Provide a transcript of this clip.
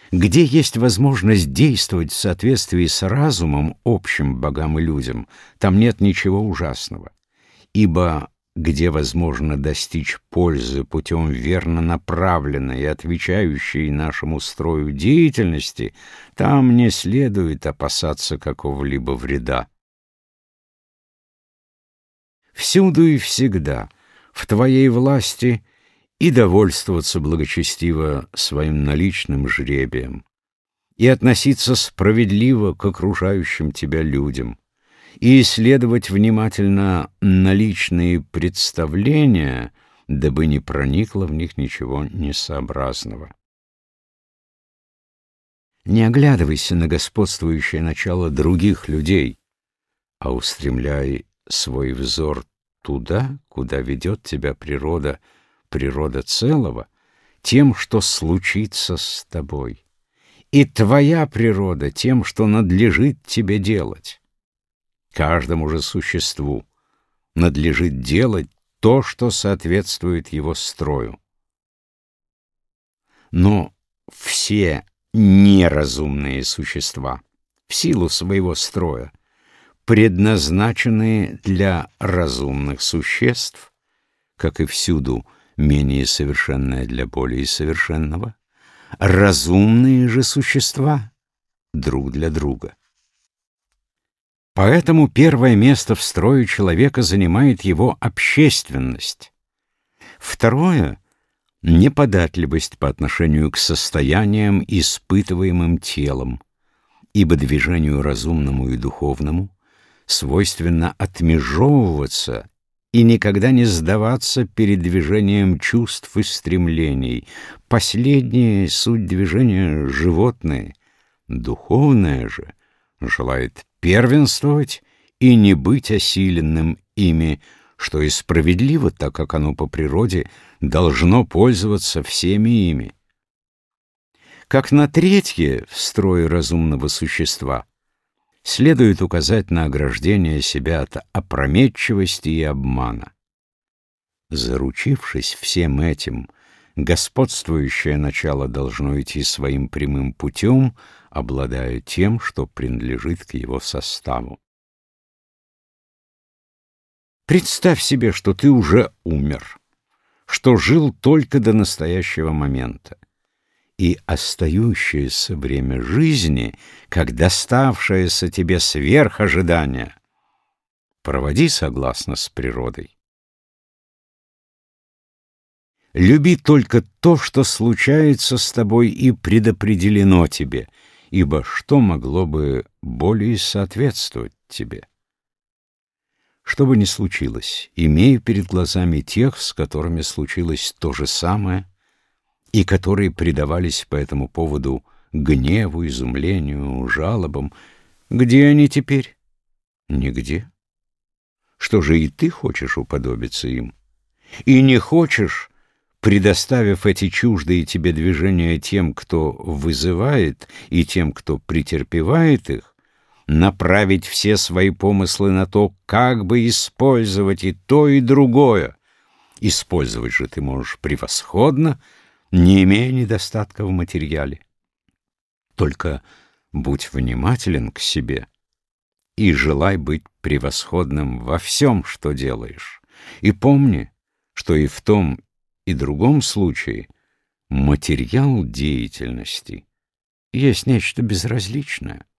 Где есть возможность действовать в соответствии с разумом, общим богам и людям, там нет ничего ужасного. Ибо где возможно достичь пользы путем верно направленной и отвечающей нашему строю деятельности, там не следует опасаться какого-либо вреда. Всюду и всегда в твоей власти и довольствоваться благочестиво своим наличным жребием, и относиться справедливо к окружающим тебя людям, и исследовать внимательно наличные представления, дабы не проникло в них ничего несообразного. Не оглядывайся на господствующее начало других людей, а устремляй свой взор туда, куда ведет тебя природа целого, тем, что случится с тобой, и твоя природа тем, что надлежит тебе делать. Каждому же существу надлежит делать то, что соответствует его строю. Но все неразумные существа в силу своего строя предназначены для разумных существ, как и всюду менее совершенное для более совершенного, разумные же существа друг для друга. Поэтому первое место в строе человека занимает его общественность. Второе — неподатливость по отношению к состояниям, испытываемым телом, ибо движению разумному и духовному свойственно отмежевываться и никогда не сдаваться перед движением чувств и стремлений. Последнее — суть движения животные, духовное же желает первенствовать и не быть осиленным ими, что и справедливо, так как оно по природе должно пользоваться всеми ими. Как на третье в строе разумного существа следует указать на ограждение себя от опрометчивости и обмана. Заручившись всем этим, господствующее начало должно идти своим прямым путем, обладая тем, что принадлежит к его составу. Представь себе, что ты уже умер, что жил только до настоящего момента, и остающееся время жизни, как доставшееся тебе сверх ожидания, проводи согласно с природой. Люби только то, что случается с тобой и предопределено тебе, ибо что могло бы более соответствовать тебе? Что бы ни случилось, имей перед глазами тех, с которыми случилось то же самое, и которые предавались по этому поводу гневу, изумлению, жалобам. Где они теперь? Нигде. Что же и ты хочешь уподобиться им? И не хочешь, предоставив эти чуждые тебе движения тем, кто вызывает, и тем, кто претерпевает их, направить все свои помыслы на то, как бы использовать и то, и другое. Использовать же ты можешь превосходно, не имея недостатка в материале. Только будь внимателен к себе и желай быть превосходным во всем, что делаешь. И помни, что и в том, и другом случае материал деятельности есть нечто безразличное.